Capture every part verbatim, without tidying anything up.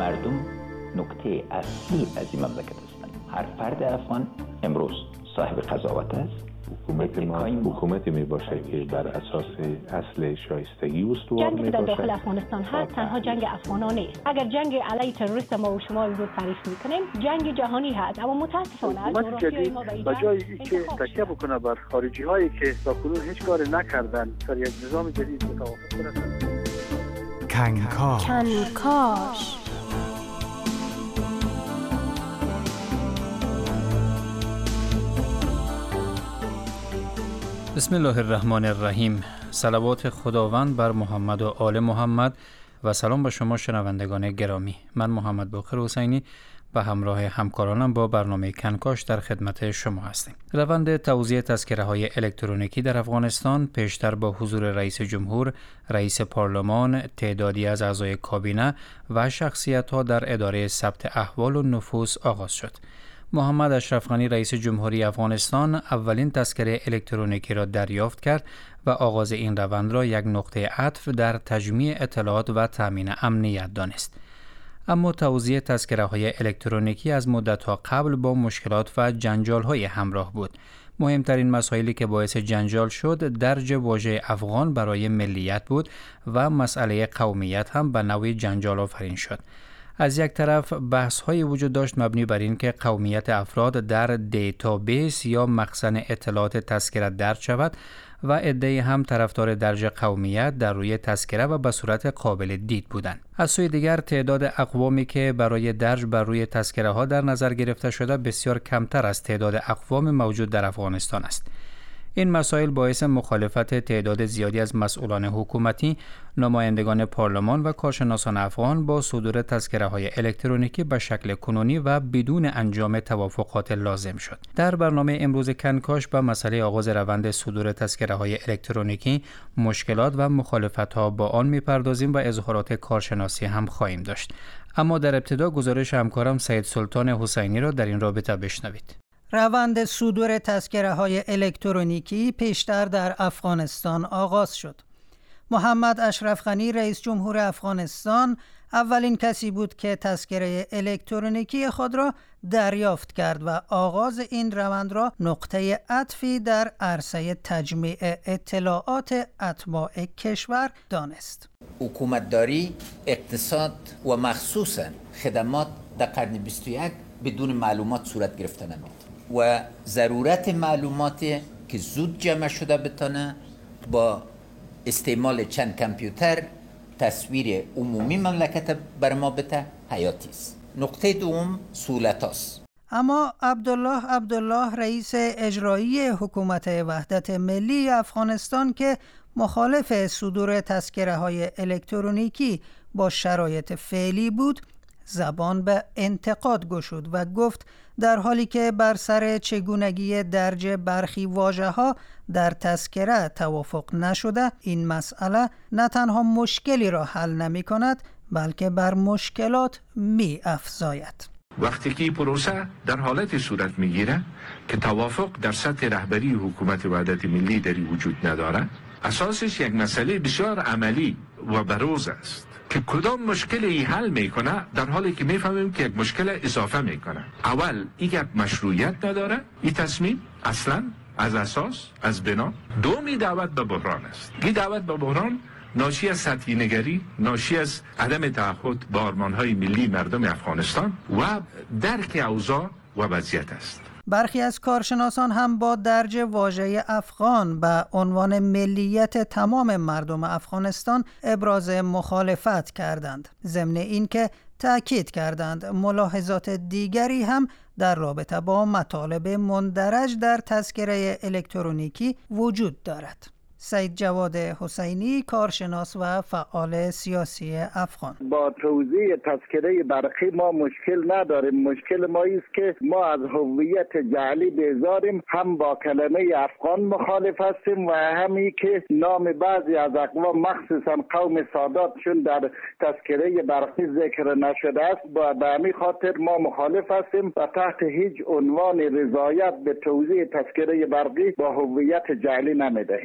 مردم نکته اصلی از این مملکت هستند. هر فرد افغان امروز صاحب قضاوت است. حکومت ما حکومتی می باشه که بر اساس اصل شایستگی استوار می باشه. جنگی که در داخل افغانستان هست تنها جنگ افغانان نیست. اگر جنگ علیه تروریست ما و شما امروز تعریف میکنیم، جنگ جهانی هست، اما متاسفانه حکومت ما به جای اینکه تکیه بکنه بر خارجی هایی که تاکنون هیچ کاری نکردن در یک نظام جدید متوافق کنند. کنکاش کنکاش بسم الله الرحمن الرحیم. صلوات خداوند بر محمد و آل محمد و سلام به شما شنوندگان گرامی. من محمد باقر حسینی به همراه همکارانم با برنامه کنکاش در خدمت شما هستیم. روند توزیع تذکره های الکترونیکی در افغانستان پیشتر با حضور رئیس جمهور، رئیس پارلمان، تعدادی از اعضای کابینه و شخصیت ها در اداره ثبت احوال و نفوس آغاز شد. محمد اشرف غنی رئیس جمهوری افغانستان اولین تذکره الکترونیکی را دریافت کرد و آغاز این روند را یک نقطه عطف در تجمیع اطلاعات و تامین امنیت دانست. اما توزیع تذکره های الکترونیکی از مدت‌ها قبل با مشکلات و جنجال های همراه بود. مهمترین مسائلی که باعث جنجال شد درج واژه افغان برای ملیت بود و مسئله قومیت هم به نوعی جنجال آفرین شد. از یک طرف بحث های وجود داشت مبنی بر این که قومیت افراد در دیتابیس یا مخزن اطلاعات تذکره درج شود و عده‌ای هم طرفدار درج قومیت در روی تذکره و به صورت قابل دید بودند. از سوی دیگر تعداد اقوامی که برای درج بر روی تذکره ها در نظر گرفته شده بسیار کمتر از تعداد اقوام موجود در افغانستان است. این مسائل باعث مخالفت تعداد زیادی از مسئولان حکومتی، نمایندگان پارلمان و کارشناسان افغان با صدور تذکره های الکترونیکی به شکل کنونی و بدون انجام توافقات لازم شد. در برنامه امروز کنکاش به مسئله آغاز روند صدور تذکره های الکترونیکی، مشکلات و مخالفت ها با آن میپردازیم و اظهارات کارشناسی هم خواهیم داشت. اما در ابتدا گزارش همکارم سید سلطان حسینی را در این رابطه بشنوید. روند صدور تذکره های الکترونیکی پیشتر در افغانستان آغاز شد. محمد اشرف غنی رئیس جمهور افغانستان اولین کسی بود که تذکره الکترونیکی خود را دریافت کرد و آغاز این روند را نقطه عطفی در عرصه تجمیع اطلاعات اتباع کشور دانست. حکومتداری، اقتصاد و مخصوصاً خدمات در قرن بیست و یک بدون معلومات صورت گرفته نمید و ضرورت معلوماتی که زود جمع شده بتانه با استعمال چند کامپیوتر تصویر عمومی مملکت بر ما بده حیاتی است. نقطه دوم سهولت است. اما عبدالله عبدالله رئیس اجرایی حکومت وحدت ملی افغانستان که مخالف صدور تذکره های الکترونیکی با شرایط فعلی بود، زبان به انتقاد گشود و گفت در حالی که بر سر چگونگی درج برخی واژه‌ها در تذکره توافق نشده، این مسئله نه تنها مشکلی را حل نمی کند بلکه بر مشکلات می افزاید. وقتی که پروسه در حالت صورت میگیره که توافق در سطح رهبری حکومت وحدت ملی در وجود نداره، اساسش یک مسئله بسیار عملی و بروز است که کدام مشکلی حل میکنه در حالی که میفهمیم که یک مشکل اضافه میکنه. اول این مشروعیت نداره، این تصمیم اصلا از اساس از بنا. دومی دعوت به بحران است. این دعوت به بحران ناشی از سطحی نگری، ناشی از عدم تعهد با آرمانهای ملی مردم افغانستان و درک اوضاع و وضعیت است. برخی از کارشناسان هم با درج واژه افغان به عنوان ملیت تمام مردم افغانستان ابراز مخالفت کردند. ضمن اینکه تأکید کردند ملاحظات دیگری هم در رابطه با مطالب مندرج در تذکره الکترونیکی وجود دارد. سید جواد حسینی، کارشناس و فعال سیاسی افغان: با توزیع تذکره برقی ما مشکل نداریم. مشکل ما است که ما از هویت جعلی بیزاریم. هم با کلمه افغان مخالف هستیم و همی که نام بعضی از اقوام مخصوصا قوم سادات چون در تذکره برقی ذکر نشده است، با به همین خاطر ما مخالف هستیم و تحت هیچ عنوان رضایت به توزیع تذکره برقی با هویت جعلی نمیدهیم. رئیس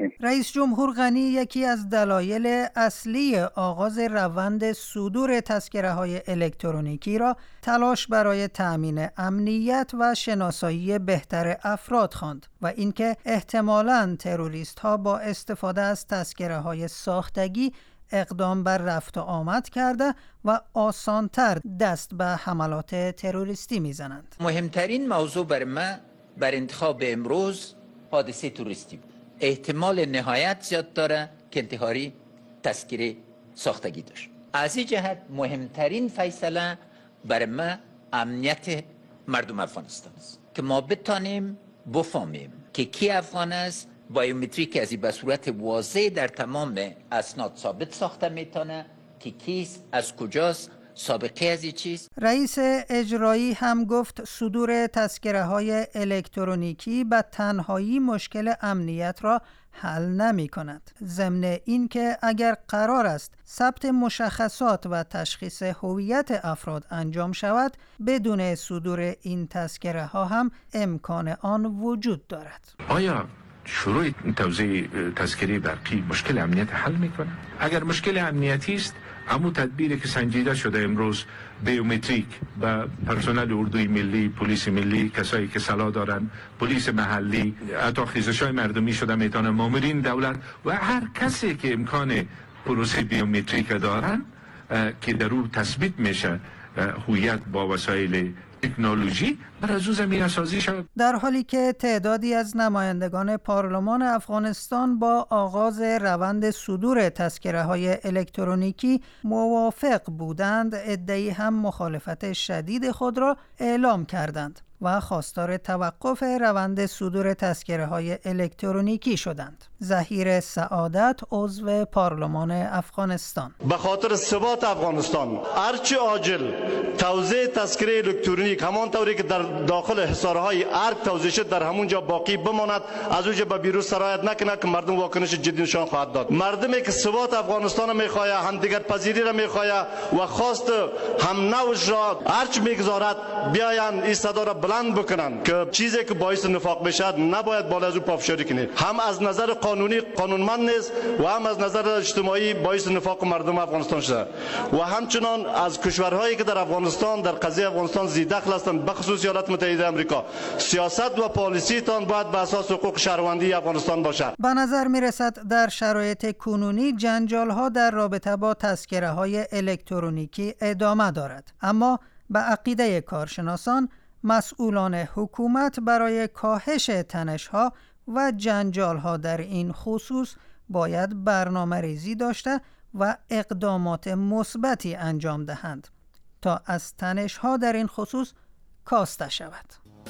رئیس جمهور غنی یکی از دلایل اصلی آغاز روند صدور تذکره‌های الکترونیکی را تلاش برای تأمین امنیت و شناسایی بهتر افراد خواند و اینکه احتمالاً تروریست‌ها با استفاده از تذکره‌های ساختگی اقدام بر رفت و آمد کرده و آسانتر دست به حملات تروریستی میزنند. مهمترین موضوع بر من بر انتخاب امروز حادثه توریستی بود. احتمال نهایت زیاد داره که انتحاری تذکره ساختگی داشت. از این جهت مهمترین فیصله بر من امنیت مردم افغانستان است که ما بتانیم بفهمیم که کی افغان است. بایومتریک از این به صورت واضح در تمام اسناد ثابت ساخته میتونه که کیست، از کجاست، سابقه از این چیز. رئیس اجرایی هم گفت صدور تذکره‌های الکترونیکی به تنهایی مشکل امنیت را حل نمی کند. ضمن این که اگر قرار است ثبت مشخصات و تشخیص هویت افراد انجام شود، بدون صدور این تذکره‌ها هم امکان آن وجود دارد. آیا شروع توزیع تذکره برقی مشکل امنیت حل میکنه؟ اگر مشکل امنیتی است، اما تدبیری که سنجیده شده امروز بیومتریک و پرسنل اردوی ملی، پلیس ملی، کسایی که سلاح دارن، پلیس محلی، حتی خیزش‌های مردمی شده میتونه، مامورین دولت و هر کسی که امکان پروسه بیومتریک دارن که در او تثبیت میشه هویت با وسایل تکنولوژی بر از زمینه سازی شد. در حالی که تعدادی از نمایندگان پارلمان افغانستان با آغاز روند صدور تذکره‌های الکترونیکی موافق بودند، عده‌ای هم مخالفت شدید خود را اعلام کردند و خواستار توقف روند صدور تذکره‌های الکترونیکی شدند. ظهیر سعادت، عضو پارلمان افغانستان: به خاطر ثبات افغانستان هرچه عاجل توزیع تذکره الکترونیک همان طوری که در داخل حصارهای ارگ توزیع شد در همونجا باقی بماند، از اونجا به بیرون سرایت نکنه که مردم واکنش جدی نشان خواهد داد. مردمی که ثبات افغانستان میخواه، همدیگر پذیری را میخواه و خواست هم نوش را هرچ میگذارد بیاین این صدا را بلند بکنن که چیزی که باعث نفاق بشد نباید بالا از او پافشاری کنید. هم از نظر قانونی قانونمند نیست و هم از نظر اجتماعی باعث نفاق مردم افغانستان شده و همچنان از کشورهایی که در افغانستان در قضیه افغانستان زی دخل هستند، به خصوص ایالات متحده آمریکا، سیاست و پالیسی تان باید به اساس حقوق شهروندی افغانستان باشد. به نظر می رسد در شرایط کنونی جنجال ها در رابطه با تذکره های الکترونیکی ادامه دارد، اما به عقیده کارشناسان مسئولان حکومت برای کاهش تنش‌ها و جنجال‌ها در این خصوص باید برنامه ریزی داشته و اقدامات مثبتی انجام دهند تا از تنش‌ها در این خصوص کاسته شود.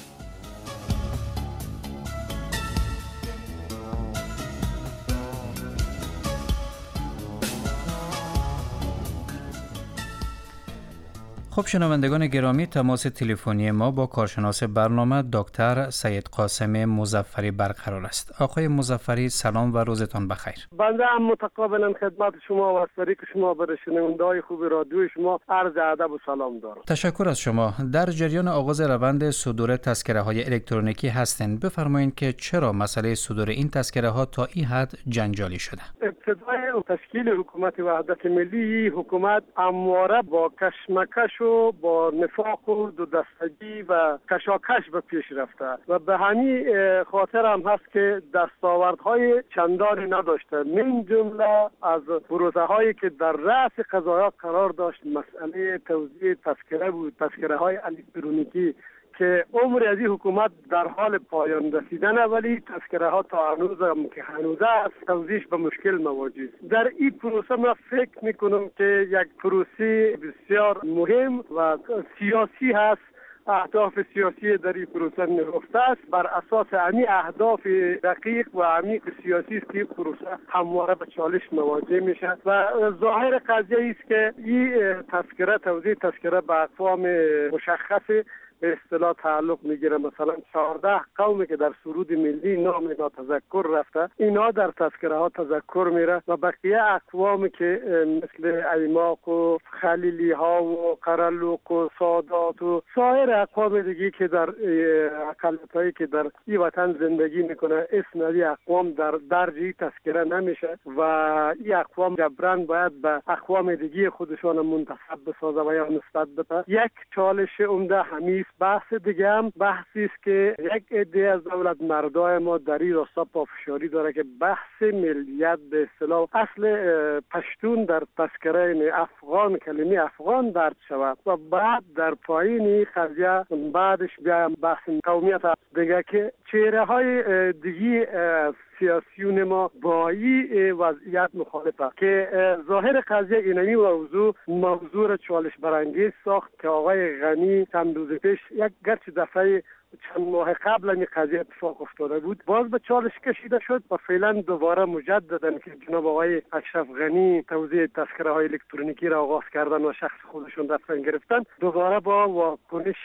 خب شنوندگان گرامی، تماس تلفنی ما با کارشناس برنامه دکتر سید قاسم مظفری برقرار است. آقای مظفری سلام و روزتان بخیر. بنده هم متقابلا خدمت شما و از طریق شما برای شنونده‌های خوب رادیوی شما عرض ادب و سلام دارم. تشکر از شما. در جریان آغاز روند صدور تذکره‌های الکترونیکی هستند. بفرمایید که چرا مسئله صدور این تذکره‌ها تا این حد جنجالی شده؟ ابتدای تشکیل حکومت وحدت ملی، حکومت همواره با کشمکش و با نفاق و دو دستگی و کشاکش به پیش رفته و به همین خاطر هم هست که دستاوردهای چندانی نداشته. من جمله از پروژه هایی که در رأس قضایا قرار داشت مسئله توزیع تذکره بود، تذکره های الکترونیکی که عمر از این حکومت در حال پایان رسیدن، ولی تذکره ها تا هنوز هم که هنوزه است توزیعش به مشکل مواجه. در این پروسه من فکر میکنم که یک پروسه بسیار مهم و سیاسی هست. اهداف سیاسی در این پروسه نهفته است. بر اساس همین اهداف دقیق و عمیق سیاسی است که پروسه همواره به چالش مواجه میشه و ظاهر قضیه است که این تذکره توزیع تذکره به اقوام مشخص به اصطلاح تعلق میگیره. مثلا چهارده قومی که در سرود ملی نام اینا تذکر رفته، اینا در تذکره ها تذکر میره و بقیه اقوامی که مثل ایماق و خلیلی ها و قرلوق و سادات و سایر اقوام دیگه که در اقلیت هایی که در این وطن زندگی میکنه اسم این اقوام در درجی تذکره نمیشه و این اقوام جبران باید به اقوام دیگه خودشان منتسب بسازه و یا نسبت بده. یک چالش عمده همیست. بحث دیگه هم بحثی است که یک عده از دولت مردای ما در این راستا پافشاری داره که بحث ملیت به اصطلاح اصل پشتون در تذکره افغان کلمه افغان درد شود و بعد در پایین قضیه بعدش بیا بحث قومیت دیگه که چهره های دیگه سیاسیون ما با این وضعیت مخالفه که ظاهر قضیه اینمی موضوع موضوع را چالش برانگیز ساخت که آقای غنی چند روز پیش یک گرچه دفعه چند ماه قبل این قضیه اتفاق افتاده بود باز به چالش کشیده شد و فعلا دوباره مجددا که جناب آقای اشرف غنی توزیع تذکره های الکترونیکی را آغاز کردن و شخص خودشون دستن گرفتن، دوباره با واکنش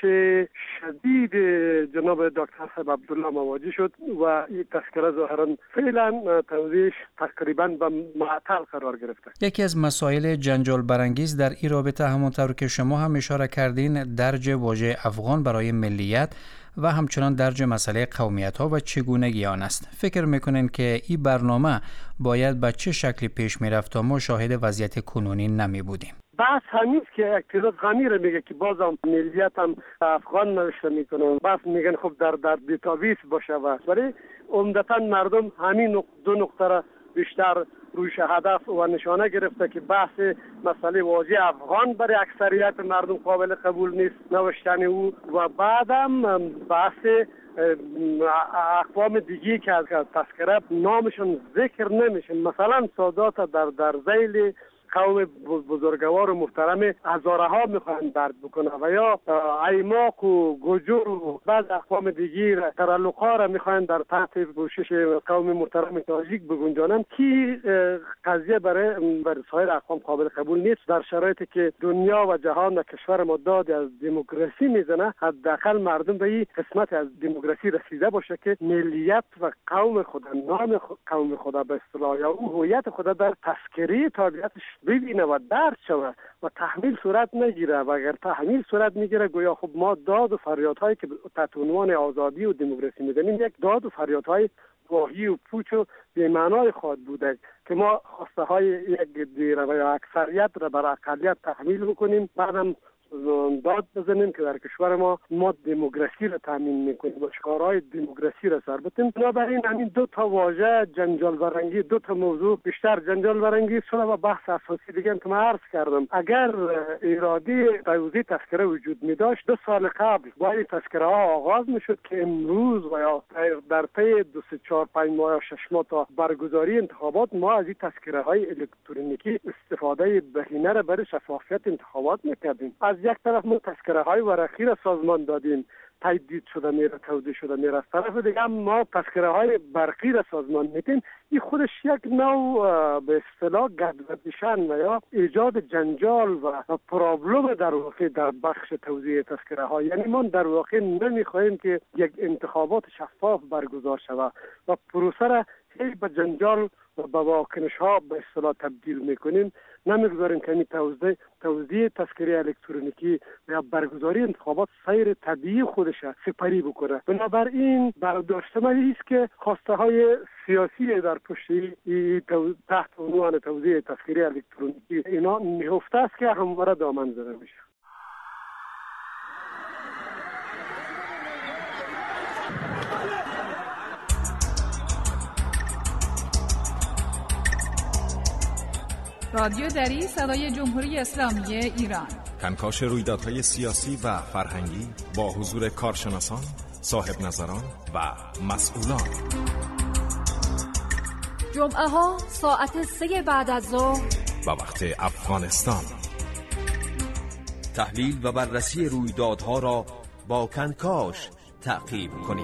شدید جناب دکتر صاحب عبدالله مواجه شد و این تذکره ظاهرا فعلا توزیعش تقریبا به معطل قرار گرفته. یکی از مسائل جنجال برانگیز در این رابطه همونطور که شما هم اشاره کردین درج واژه افغان برای ملیت و همچنان درج مسئله قومیت ها و چگونگی آن است. فکر میکنین که این برنامه باید به چه شکلی پیش میرفت تا ما شاهد وضعیت کنونی نمی بودیم؟ بحث همین که اقتصاد غنی رو میگه که بازم ملیت هم افغان نوشته میکنن، بس میگن خب در در دیتابیس باشه و ولی عمدتا مردم همین دو نقطه را بیشتر روش هدف و نشانه گرفته که بحث مسئله واژه افغان برای اکثریت مردم قابل قبول نیست نوشتن او و بعدم بحث اقوام دیگی که از تذکره نامشون ذکر نمیشه، مثلا سادات در در ذیل قوم بزرگوار و محترم هزاره ها میخوان درد بکنه و یا ایماق و گجر و بعض اقوام دیگی ترلق ها را میخوان در تحت پوشش قوم محترم تاجیک بگنجانن که قضیه برای برای سایر اقوام قابل قبول نیست. در شرایطی که دنیا و جهان و کشور ما داد از دموکراسی میزنه، حداقل مردم به این قسمت از دموکراسی رسیده باشه که ملیت و قوم خود نام قوم خود به اصطلاح یا هویت خود در تذکره تابعیتش ببینه و درد شود و تحمیل صورت نگیره و اگر تحمیل صورت میگیره گویا خب ما داد و فریادهایی که تحت عنوان آزادی و دموکراسی میدنیم یک داد و فریادهای واهی و پوچ و بی‌معنای خود بوده که ما خواسته های یک دیره و یا اکثریت را بر اقلیت تحمیل بکنیم بعدم داد بزنیم که در کشور ما ما دموکراسی را تامین میکنیم و شعارهای دموکراسی را سر بتیم. بنابراین همین دو تا واژه جنجال برانگیز، دو تا موضوع بیشتر جنجال برانگیز شده و بحث اساسی دیگه که من عرض کردم اگر اراده توزیع تذکره وجود می داشت دو سال قبل با این تذکره ها آغاز میشد که امروز و یا در طی دو سه چهار پنج ماه یا شش ماه تا برگزاری انتخابات ما از این تذکره های الکترونیکی استفاده بهینه را برای شفافیت انتخابات میکردیم. از یک طرف ما تذکره های ورقی را سازمان دادیم تجدید شده میره توزیع شده میره، از طرف دیگه ما تذکره های برقی را سازمان میدیم. این خودش یک نوع به اصطلاح گدوزشن و یا ایجاد جنجال و پرابلم در واقع در بخش توزیع تذکره ها، یعنی ما در واقع نمیخواهیم که یک انتخابات شفاف برگزار شود و پروسه را هی به جنجال و به واکنش ها به اصطلاح تبدیل میکنیم. نمیگذاریم که این توزیع توزیع تذکره الکترونیکی یا برگزاری انتخابات سیر طبیعی خودش سپری بکنه. بنابراین برداشت من است که خواسته های سیاسی در پشت تحت عنوان توزیع تذکره الکترونیکی اینا نهفته است که همواره دامن زده میشه. رادیو دری صدای جمهوری اسلامی ایران. کنکاش رویدادهای سیاسی و فرهنگی با حضور کارشناسان، صاحب نظران و مسئولان. جمعه ها ساعت سه بعد از ظهر و وقت افغانستان. تحلیل و بررسی رویدادها را با کنکاش تعقیب کنید.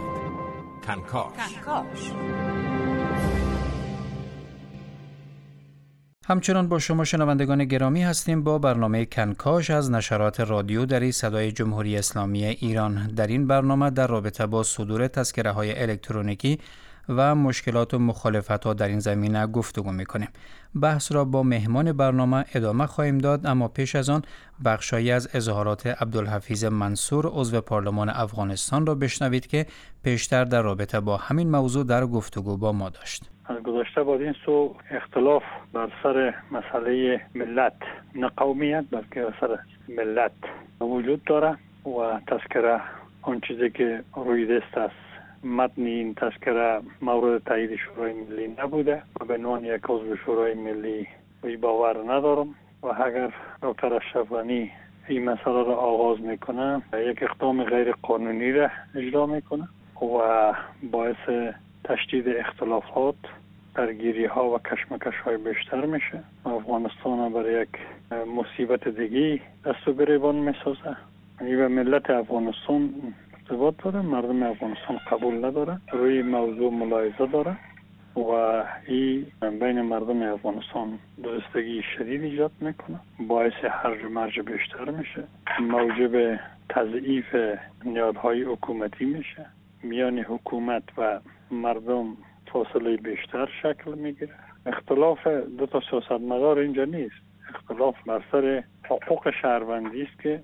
کنکاش. کنکاش. همچنان با شما شنوندگان گرامی هستیم با برنامه کنکاش از نشرات رادیو دری صدای جمهوری اسلامی ایران. در این برنامه در رابطه با صدور تذکره های الکترونیکی و مشکلات و مخالفت‌ها در این زمینه گفتگو می‌کنیم. بحث را با مهمان برنامه ادامه خواهیم داد، اما پیش از آن بخشایی از اظهارات عبدالحفیظ منصور عضو پارلمان افغانستان را بشنوید که پیشتر در رابطه با همین موضوع در گفتگو با ما داشت. از گذشته با این سو اختلاف بر سر مسئله ملت، نه قومیت بلکه بر سر ملت وجود داره و تذکره آن چیزی که روی دست است. متن این تذکره مورد تایید شورای ملی نبوده و به عنوان یک عضو شورای ملی وی باور ندارم و اگر دکتر اشرف غنی این مسئله را آغاز میکنه یک اقدام غیر قانونی را اجرا میکنه و باعث تشدید اختلافات، درگیری ها و کشمکش های بیشتر میشه. افغانستان برای یک مصیبت دیگی دست و گریبان میسازه. این به ملت افغانستان ارتباط داره، مردم افغانستان قبول نداره، روی موضوع ملاحظه داره و این بین مردم افغانستان درستگی شدید ایجاد میکنه، باعث هرج و مرج بیشتر میشه، موجب تضعیف نهادهای حکومتی میشه، میان حکومت و مردم فاصله بیشتر شکل میگیره. اختلاف دو تا سیاستمدار اینجا نیست، اختلاف بر سر حقوق شهروندی است که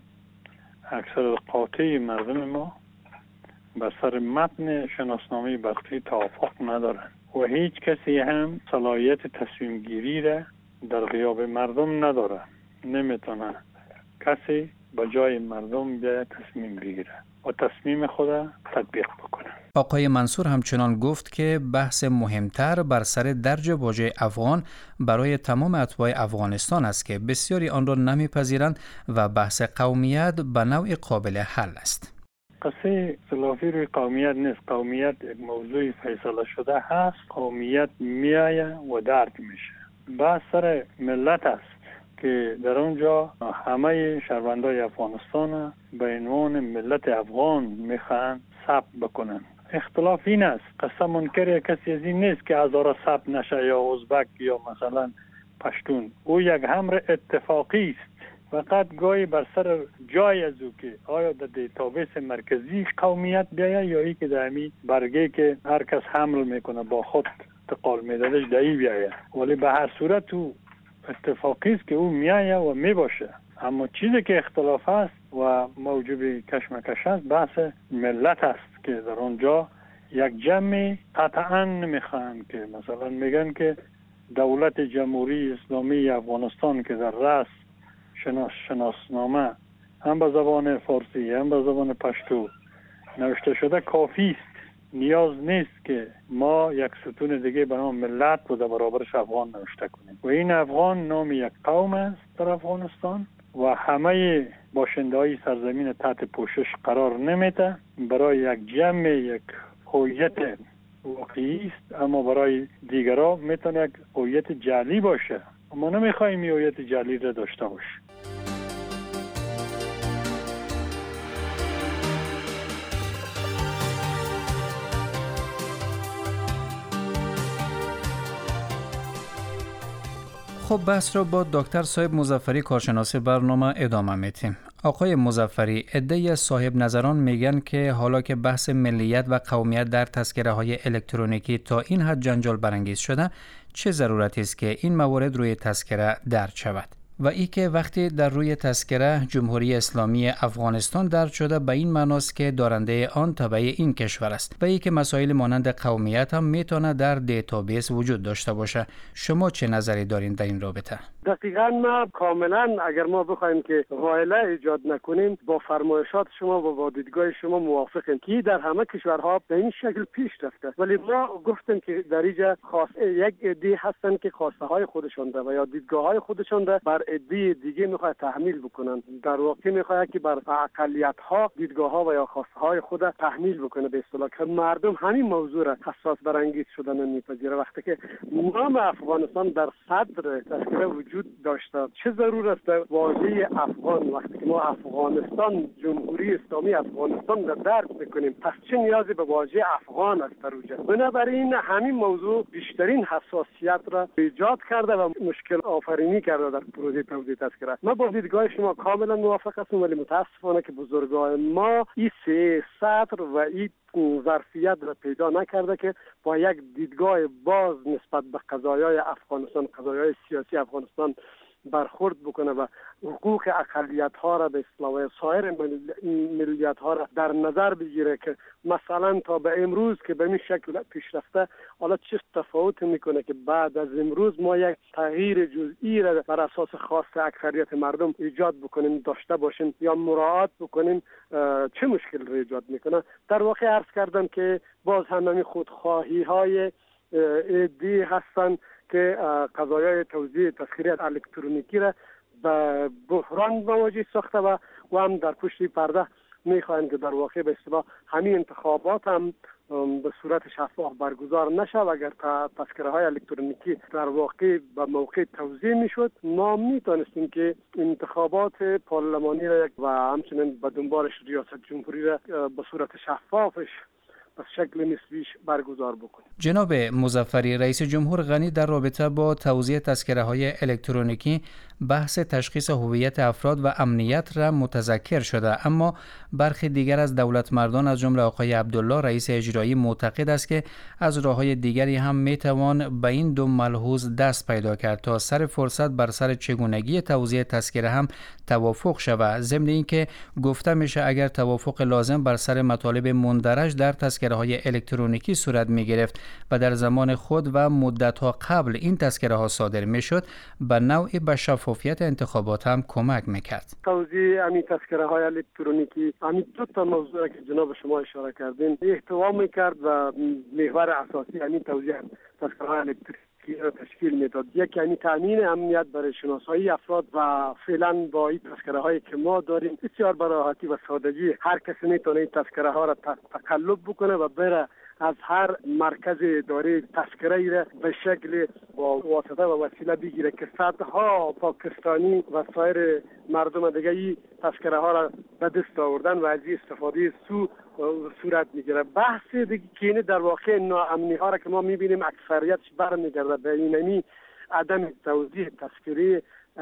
اکثر قاطع مردم ما بر سر متن شناسنامه بخشی توافق ندارند و هیچ کسی هم صلاحیت تصمیم گیری را در غیاب مردم نداره. نمیتونه کسی با جای مردم بیاید تصمیم بگیره و تصمیم خود تطبیق بکنه. آقای منصور همچنان گفت که بحث مهمتر بر سر درج واژه افغان برای تمام اتباع افغانستان است که بسیاری آن را نمیپذیرند و بحث قومیت به نوع قابل حل است. قصه اختلافی روی قومیت نیست. قومیت یک موضوع فیصله شده هست. قومیت میایه و درک میشه. بحث سر ملت است که در اونجا همه شهروندای افغانستان به عنوان ملت افغان میخوان ثبت بکنن. اختلاف این است، قصه منکر کسی از این نیست که هزاره ثبت نشه یا ازبک یا مثلا پشتون. او یک امر اتفاقی است. فقط گاهی بر سر جای از او که آیا در دیتابیس مرکزی قومیت بیایه یا ای که در همی برگه که هر کس حمل میکنه با خود انتقال میدادش دایی بیایه. ولی به هر صورت او اتفاقی است که او میایه و میباشه. اما چیزی که اختلاف است و موجب کشمکش است بحث ملت است که در اونجا یک جمعی قطعا نمیخوان که مثلا میگن که دولت جمهوری اسلامی افغانستان که در رأس شناس شناسنامه هم به زبان فارسی هم به زبان پشتو نوشته شده کافی است. نیاز نیست که ما یک ستون دیگه به نام ملت رو در برابرش افغان نوشته کنیم. و این افغان نام یک قوم است در افغانستان و همه باشنده‌های سرزمین تحت پوشش قرار نمیده. برای یک جمع یک هویت واقعی است، اما برای دیگران میتونه یک هویت جعلی باشه. ما نمیخوایم این هویت جعلی را داشته باشیم. خب بحث را با دکتر صاحب مظفری کارشناس برنامه ادامه میدیم. آقای مظفری، عده‌ای از صاحب نظران میگن که حالا که بحث ملیت و قومیت در تذکره های الکترونیکی تا این حد جنجال برانگیز شده، چه ضرورتی است که این موارد روی تذکره درج شود؟ و ای که وقتی در روی تذکره جمهوری اسلامی افغانستان درج شده به این معناست که دارنده آن تبع این کشور است و ای که مسائل مانند قومیت هم میتونه در دیتابیس وجود داشته باشه. شما چه نظری دارین در این رابطه؟ دقیقاً ما کاملا اگر ما بخوایم که غایله ایجاد نکنیم با فرمایشات شما و با دیدگاه شما موافقیم که در همه کشورها به این شکل پیش رفته، ولی ما گفتیم که در اینجا خاص یک عده هستن که خواسته های خودشون ده و یا دیدگاه های خودشون ده بر عده دیگه میخواد تحمیل بکنن. در واقع میخواد که بر اقلیت ها دیدگاه ها و یا خواسته های خود تحمیل بکنه به اصطلاح که مردم همین موضوع را حساس برانگیز شدن میپذیره. وقتی که نام افغانستان در صدر تذکره وجود داشته، چه ضرور است واژه افغان وقتی که ما افغانستان جمهوری اسلامی افغانستان را درک بکنیم، پس چه نیازی به واژه افغان است در اونجا؟ بنابراین همین موضوع بیشترین حساسیت را ایجاد کرده و مشکل آفرینی کرده در پروژه توزیع تذکره. ما با دیدگاه شما کاملا موافق هستم، ولی متاسفانه که بزرگان ما این سه سطر و این ظرفیت را پیدا نکرده که با یک دیدگاه باز نسبت به قضایای افغانستان، قضایای سیاسی افغانستان برخورد بکنه و حقوق اقلیت ها را به اصطلاح سایر ملیت ها را در نظر بگیره که مثلا تا به امروز که به این شکل پیشرفته، حالا چه تفاوت میکنه که بعد از امروز ما یک تغییر جزئی را بر اساس خواست اکثریت مردم ایجاد بکنیم، داشته باشیم یا مراعات بکنیم، چه مشکل را ایجاد میکنه؟ در واقع عرض کردم که باز همین خودخواهی های عدی هستند که قضایای توزیع تذکره الکترونیکی را به بحران مواجه ساخته و و هم در پشت پرده میخواهند که در واقع به اصطلاح همین انتخابات هم به صورت شفاف برگزار نشه و اگر تذکره های الکترونیکی در واقع به موقع توزیع میشد، ما میتونستیم که انتخابات پارلمانی را و همچنین به دنبالش ریاست جمهوری را به صورت شفافش به شکل نسبیش برگزار بکنیم. جناب مظفری، رئیس جمهور غنی در رابطه با توزیع تذکره های الکترونیکی بحث تشخیص هویت افراد و امنیت را متذکر شده، اما برخی دیگر از دولت مردان از جمله آقای عبدالله رئیس اجرایی معتقد است که از راه‌های دیگری هم میتوان به این دو ملحوظ دست پیدا کرد تا سر فرصت بر سر چگونگی توزیع تذکره هم توافق شود. ضمن اینکه گفته میشه اگر توافق لازم بر سر مطالب مندرج در تذکره های الکترونیکی صورت می گرفت و در زمان خود و مدت‌ها قبل این تذکره ها صادر می شد، به نوعی به شفافیت انتخابات هم کمک میکرد. توزیع همین تذکره های الکترونیکی همین دو تا موضوع که جناب شما اشاره کردین احتوا میکرد و محور اساسی همین توزیع تذکره های الکترونیکی را تشکیل میداد. یک یعنی تامین امنیت برای شناسایی افراد و فعلا با این تذکره هایی که ما داریم بسیار به راحتی و سادگی هر کسی میتونه این تذکره ها را تقلب بکنه و بره از هر مرکز اداره تذکره را به شکل با واسطه و وسیله بگیره که صدها پاکستانی و سایر مردم دیگه این تذکره ها را به دست آوردن و از این استفاده سو صورت میگیره. بحث دیگه که اینه در واقع ناامنی ها را که ما میبینیم اکثریتش برمیگرده به اینمی عدم توزیع تذکره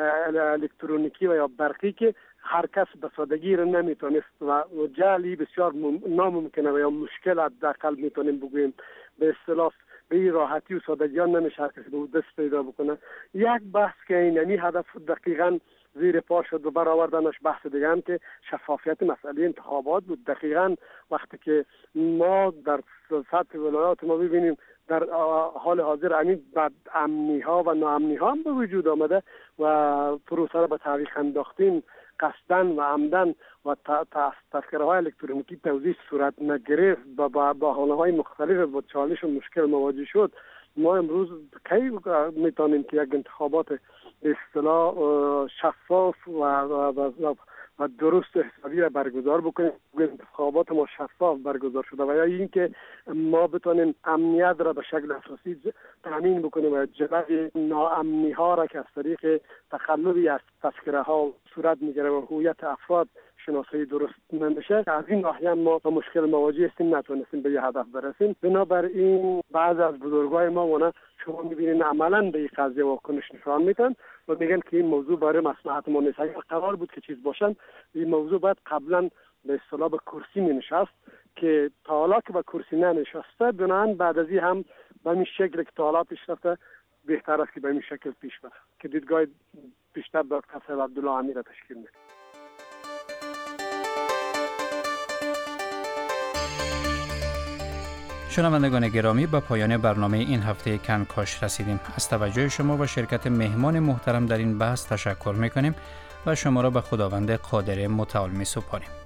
الکترونیکی و یا برقی که هر کس به سادگی را نمیتونست و جعلی بسیار ناممکنه و یا مشکل حداقل میتونیم بگوییم به اصطلاح به این راحتی و سادگی ها نمیشه هر کسی به دست پیدا بکنه. یک بحث که اینمی هدف دقیقاً زیر پا شد و برآوردنش بحث دیگه هم که شفافیت مسئله انتخابات بود. دقیقاً وقتی که ما در سطح ولایات ما ببینیم در حال حاضر همین بد امنی ها و ناامنی ها هم به وجود آمده و پروسه را به تعویق انداختیم قصدن و عمدن و تذکره های الکترونیکی توزیع صورت نگرفت و با بحانه های مختلف با چالش و مشکل مواجه شد. ما امروز کی میتونیم که یک انتخابات به اصطلاح شفاف و, و, و, و درست و حسابی را برگزار بکنیم؟ انتخابات ما شفاف برگزار شده و یا اینکه ما بتونیم امنیت را به شکل اساسی تامین بکنیم و جلوی ناامنی ها را که از طریق تخلفی از تذکره ها صورت میگیره و هویت افراد شناسایی درست نمیشه. از این ناحیه ما با مشکل مواجه هستیم، نتونستیم به یه هدف برسیم. بنابراین بعض از بزرگای ما ونا شما میبینین عملا به این قضیه واکنش نشان میدن و میگن که این موضوع برای مصلحت ما نیست. اگر قرار بود که چیز باشن این موضوع باید قبلا به اصطلاح به کرسی می نشست که تا حالا که به کرسی ننشسته، بنابراین بعد از این هم به این شکل که تا حالا پیش رفته بهتر است که به این شکل پیش بره که دیدگاه بیشتر دکتر صاحب عبدالله امیر را تشکیل میده. شنوندگان گرامی، به پایان برنامه این هفته کنکاش رسیدیم. از توجه شما و شرکت مهمان محترم در این بحث تشکر میکنیم و شما را به خداوند قادر متعال می سپاریم.